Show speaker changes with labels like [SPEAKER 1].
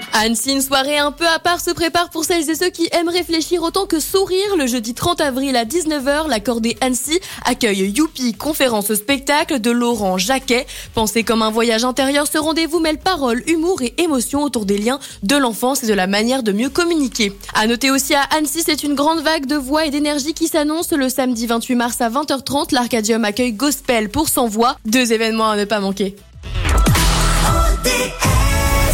[SPEAKER 1] À Annecy, une soirée un peu à part se prépare pour celles et ceux qui aiment réfléchir autant que sourire. Le jeudi 30 avril à 19h, l'Accordé Annecy accueille Youpi, conférence spectacle de Laurent Jacquet. Pensez comme un voyage intérieur, ce rendez-vous mêle paroles, humour et émotion autour des liens de l'enfance et de la manière de mieux communiquer. À noter aussi à Annecy, c'est une grande vague de voix et d'énergie qui s'annonce le samedi 28 mars à 20h30. L'Arcadium accueille Gospel pour 100 voix. 2 événements à ne pas manquer.